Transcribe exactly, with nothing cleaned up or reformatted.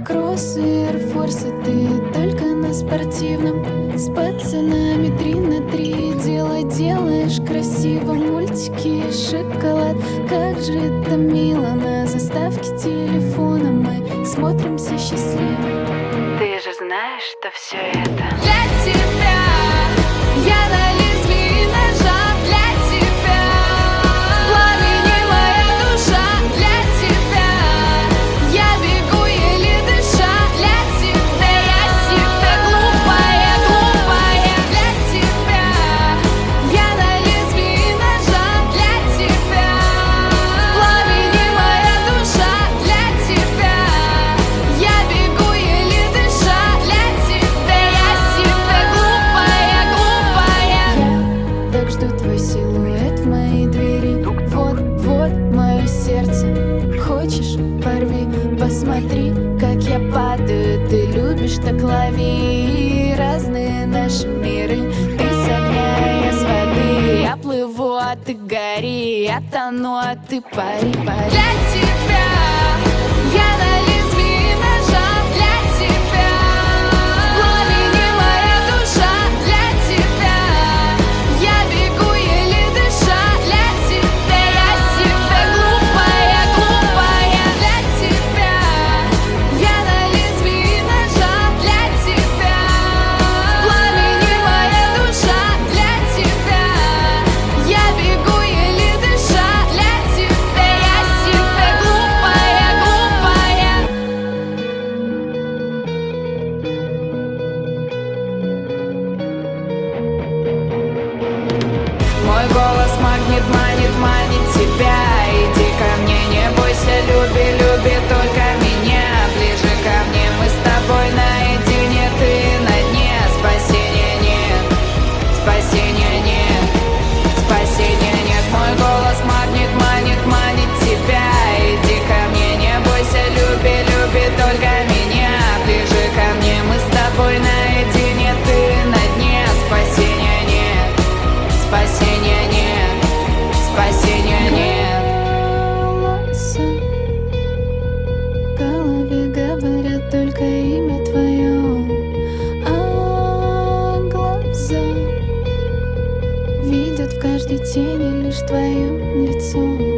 Кроссы, эйрфорсы, ты только на спортивном. С пацанами три на три. Дело делаешь красиво. Мультики, шоколад. Как же это мило. На заставке телефона мы смотримся счастливо. Ты же знаешь, что все это для тебя. Я на лезвии ножа для тебя. В пламени моя душа для тебя. Я бегу еле дыша для тебя. Я себя глупая, глупая для тебя. Я на лезвии ножа для тебя. В пламени моя душа для тебя. Я бегу еле дыша для тебя. Я себя глупая, глупая. Я так жду твой силуэт в моей двери. Вот, вот мое сердце. Хочешь, порви, посмотри, как я падаю. Ты любишь, так лови. Разные наши миры. Ты с огня, я с воды. Я плыву, а ты гори. Я тону, а ты пари, пари. Для тебя я на лезвии ножа для тебя. В пламени моя душа для тебя. Я бегу еле дыша для тебя. Я себя глупая, глупая для тебя. Я на лезвии ножа для тебя. В пламени моя душа для тебя. Я бегу еле дыша для тебя. Я себя глупая, глупая. Мой голос магнит, манит, манит тебя. Иди ко мне, не бойся, люби, люби только меня. Ближе ко мне, мы с тобой наедине. Ты на дне, спасения нет, спасения нет, спасения нет. Мой голос магнит, манит, манит тебя. Иди ко мне, не бойся, люби, люби только меня. Ближе ко мне, мы с тобой наедине. Ты на дне, спасения нет, спасения нет, спасения нет. Голоса в голове говорят только имя твое, а глаза видят в каждой тени лишь твое лицо.